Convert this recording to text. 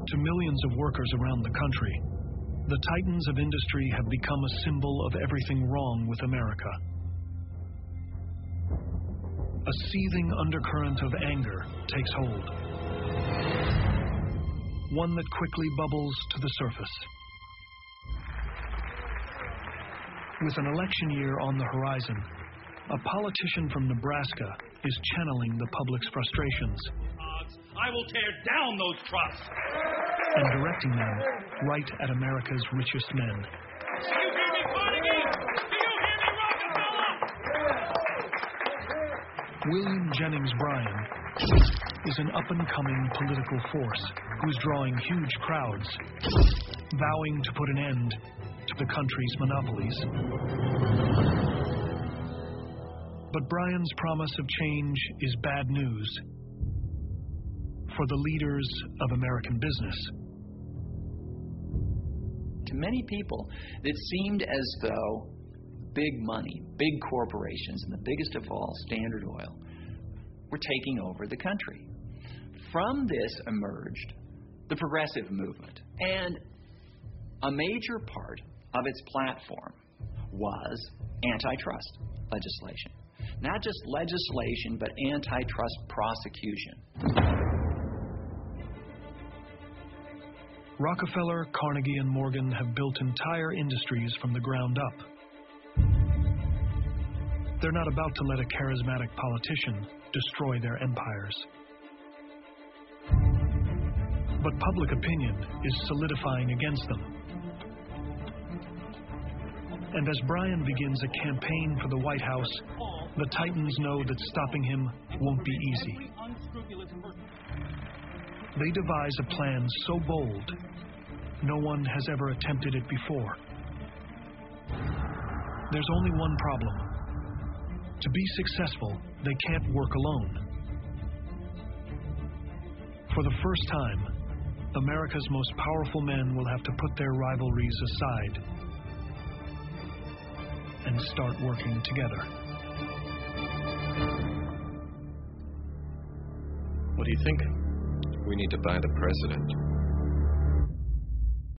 To millions of workers around the country, the titans of industry have become a symbol of everything wrong with America. A seething undercurrent of anger takes hold, one that quickly bubbles to the surface. With an election year on the horizon, a politician from Nebraska is channeling the public's frustrations. I will tear down those trusts. And directing them right at America's richest men. Do you hear me, Carnegie? Do you hear me, Rockefeller? William Jennings Bryan is an up-and-coming political force who's drawing huge crowds, vowing to put an end to the country's monopolies. But Bryan's promise of change is bad news for the leaders of American business. To many people, it seemed as though big money, big corporations, and the biggest of all, Standard Oil, were taking over the country. From this emerged the progressive movement, and a major part of its platform was antitrust legislation. Not just legislation, but antitrust prosecution. Rockefeller, Carnegie, and Morgan have built entire industries from the ground up. They're not about to let a charismatic politician destroy their empires. But public opinion is solidifying against them. And as Bryan begins a campaign for the White House, the Titans know that stopping him won't be easy. They devise a plan so bold, no one has ever attempted it before. There's only one problem. To be successful, they can't work alone. For the first time, America's most powerful men will have to put their rivalries aside and start working together. What do you think? We need to buy the president.